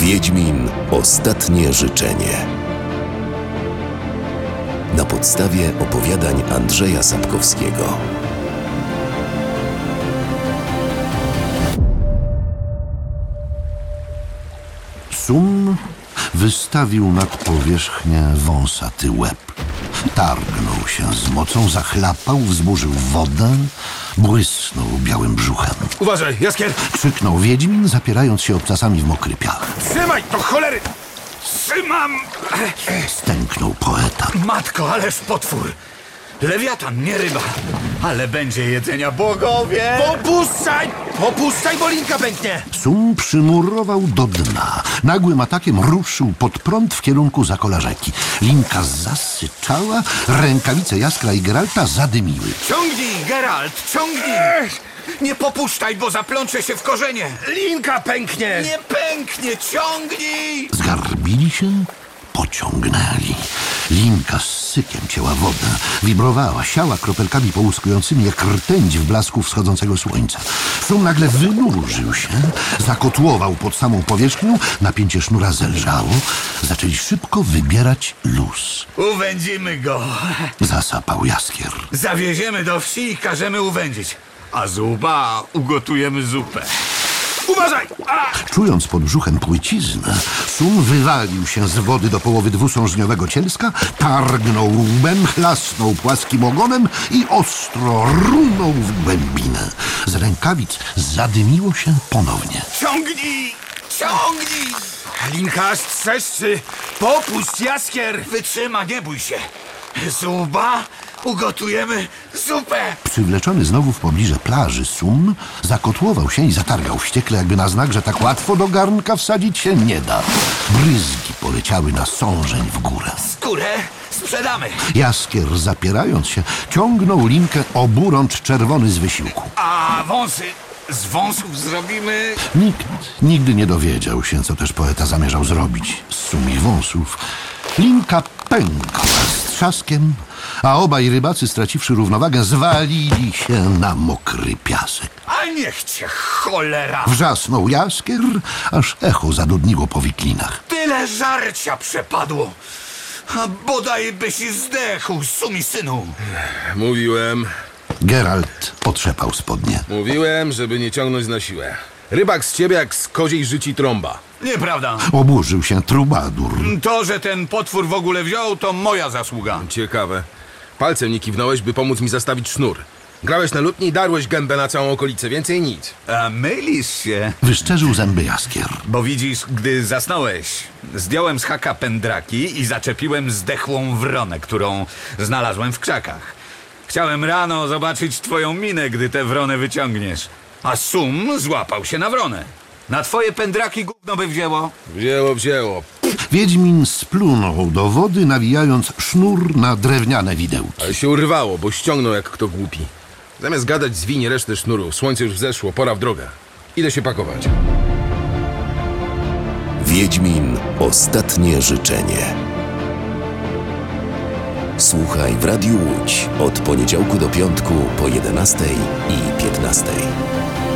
Wiedźmin. Ostatnie życzenie. Na podstawie opowiadań Andrzeja Sapkowskiego. Sum wystawił nad powierzchnię wąsaty łeb. Targnął się z mocą, zachlapał, wzburzył wodę, błysnął białym brzuchem. Uważaj, Jaskier! Krzyknął Wiedźmin, zapierając się obcasami w mokry piach. Trzymaj, to cholery! Trzymam! Stęknął poeta. Matko, ależ potwór! Lewiatan, nie ryba, ale będzie jedzenia, bogowie! Popuszczaj, bo linka pęknie! Sum przymurował do dna. Nagłym atakiem ruszył pod prąd w kierunku zakola rzeki. Linka zasyczała, rękawice Jaskra i Geralta zadymiły. Ciągnij, Geralt, ciągnij! Nie popuszczaj, bo zaplączę się w korzenie! Linka pęknie! Nie pęknie, ciągnij! Zgarbili się, pociągnęli. Linka z sykiem cięła wodę. Wibrowała, siała kropelkami połyskującymi jak rtęć w blasku wschodzącego słońca. Sum nagle wynurzył się, zakotłował pod samą powierzchnią, napięcie sznura zelżało. Zaczęli szybko wybierać luz. Uwędzimy go! Zasapał Jaskier. Zawieziemy do wsi i każemy uwędzić. A z łba ugotujemy zupę. Uważaj! Czując pod brzuchem płyciznę, Sum wywalił się z wody do połowy dwusążniowego cielska, targnął łbem, chlasnął płaskim ogonem i ostro runął w głębinę. Z rękawic zadymiło się ponownie. Ciągnij! Ciągnij! Linka aż trzeszczy! Popuść, Jaskier! Wytrzyma, nie bój się. Z łba ugotujemy zupę. Przywleczony znowu w pobliże plaży, Sum zakotłował się i zatargał wściekle, jakby na znak, że tak łatwo do garnka wsadzić się nie da. Bryzgi poleciały na sążeń w górę. Skórę sprzedamy. Jaskier, zapierając się, ciągnął linkę oburącz czerwony z wysiłku. A wąsy z wąsów zrobimy... Nikt nigdy nie dowiedział się, co też poeta zamierzał zrobić z sumi wąsów. Linka pękła z trzaskiem, a obaj rybacy, straciwszy równowagę, zwalili się na mokry piasek. A niech cię cholera! Wrzasnął Jaskier, aż echo zadudniło po wiklinach. Tyle żarcia przepadło. A bodaj byś zdechł, sumisynu. Mówiłem, Geralt otrzepał spodnie. żeby nie ciągnąć na siłę. Rybak z ciebie jak z koziej życi trąba. Nieprawda. Oburzył się trubadur. To, że ten potwór w ogóle wziął, to moja zasługa. Ciekawe. Palcem nie kiwnąłeś, by pomóc mi zastawić sznur. Grałeś na lutni i darłeś gębę na całą okolicę, więcej nic. A mylisz się. Wyszczerzył zęby Jaskier. Bo widzisz, gdy zasnąłeś, zdjąłem z haka pędraki i zaczepiłem zdechłą wronę, którą znalazłem w krzakach. Chciałem rano zobaczyć twoją minę, gdy tę wronę wyciągniesz. A Sum złapał się na wronę. Na twoje pędraki gówno by wzięło. Wzięło. Wiedźmin splunął do wody, nawijając sznur na drewniane widełki. Ale się urwało, bo ściągnął jak kto głupi. Zamiast gadać, zwinie resztę sznuru. Słońce już wzeszło, pora w drogę. Idę się pakować. Wiedźmin. Ostatnie życzenie. Słuchaj w Radiu Łódź od poniedziałku do piątku po 11:15.